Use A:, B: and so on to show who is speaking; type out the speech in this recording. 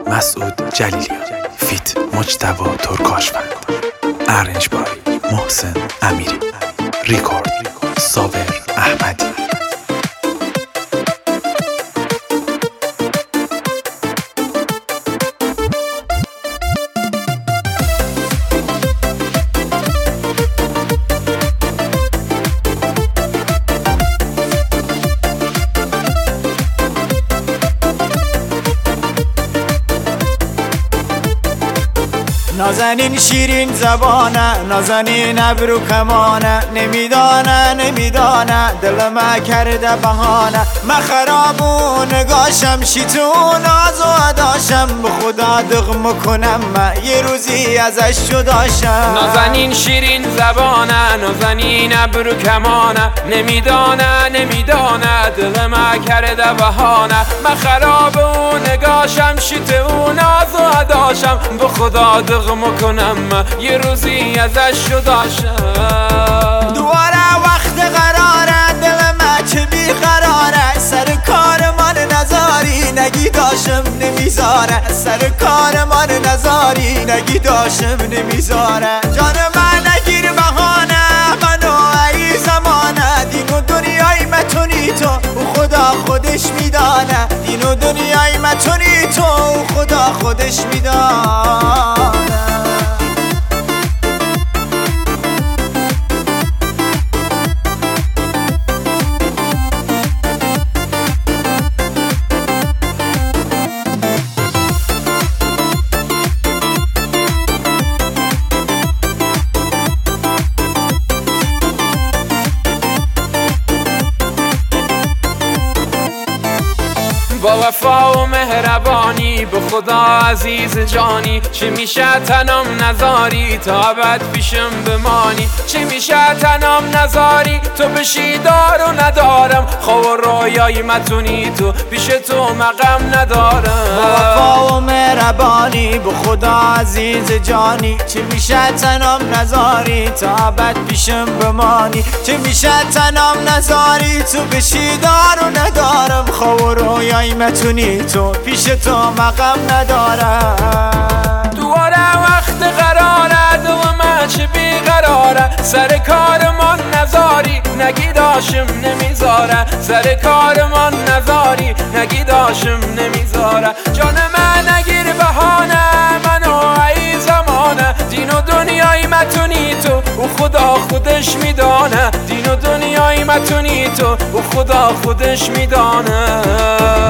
A: مسعود جلیلیان، فیت مجتبی ترکاشفند، ارنج بای محسن امیری، ریکورد صابر احمدی.
B: نازنین شیرین زبانه، نازنین ابرو کمانه، نمیدانه دل ما کرده بهانه. من خرابو نگاشم شیطون آزو اداشم، به خدا دغم کنم من یه روزی ازش جداشم.
C: نازنین شیرین زبانه، نازنین ابرو کمانه، نمیدانه دل ما کرده بهانه. من خرابو نگاشم شیطون آزو اداشم، به خدا دغم کنم یه روزی ازش جداشم.
B: دوباره وقت قراره دل من چه بیقراره، سر کار من نزاری نگی داشم نمیذاره، سر کار من نزاری نگی داشم نمیذاره. جان من نگیر بهانه، منو ای زمانه، دین و دنیای متونی تو خدا خودش میدانه، دین و دنیای متونی تو خدا خودش میدانه.
C: با وفا و مهربانی به خدا عزیز جانی، چه میشه تنم نزاری تا ابد پیشم بمانی، چه میشه تنم نزاری تو بشی دار و ندارم، خواب و رویای متونی تو پیش تو مقام ندارم.
B: با وفا و مهربانی به خدا عزیز جانی، چه میشه تنم نزاری تا ابد پیشم بمانی، چه میشه تنم نزاری تو بشی دار و ندارم، خواب و رویای متونی تو پیش تو مقام ندارم.
C: دوباره وقت قراره دو من چه بیقراره، سر کار من نزاری نگی داشم نمیذاره، سر کار من نزاری نگی داشم نمیذاره. جان من نگیر بهانه، منو ای زمانه، دین و دنیای متونی تو او خدا خودش میدانه، دین و دنیای متونی تو او خدا خودش میدانه.